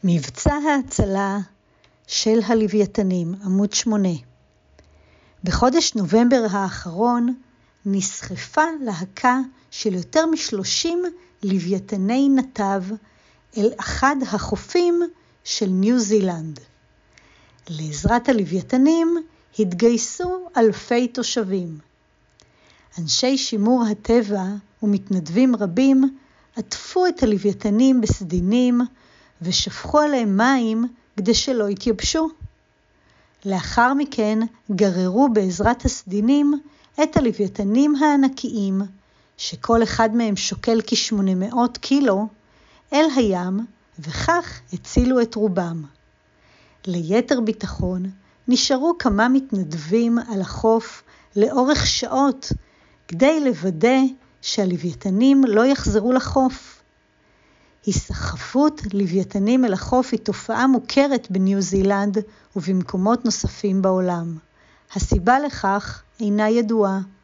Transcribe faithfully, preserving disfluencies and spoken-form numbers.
מבצע ההצלה של הלוויתנים, עמוד שמונה. בחודש נובמבר האחרון נסחפה להקה של יותר משלושים לוויתני נתב אל אחד החופים של ניו זילנד. לעזרת הלוויתנים התגייסו אלפי תושבים. אנשי שימור הטבע ומתנדבים רבים עטפו את הלוויתנים בסדינים ושפכו עליהם מים כדי שלא יתייבשו. לאחר מכן גררו בעזרת הסדינים את הלוויתנים הענקיים, שכל אחד מהם שוקל כ-שמונה מאות קילו, אל הים, וכך הצילו את רובם. ליתר ביטחון נשארו כמה מתנדבים על החוף לאורך שעות, כדי לוודא שהלוויתנים לא יחזרו לחוף. הסחפות לוויתנים אל החוף היא תופעה מוכרת בניו זילנד ובמקומות נוספים בעולם. הסיבה לכך אינה ידועה.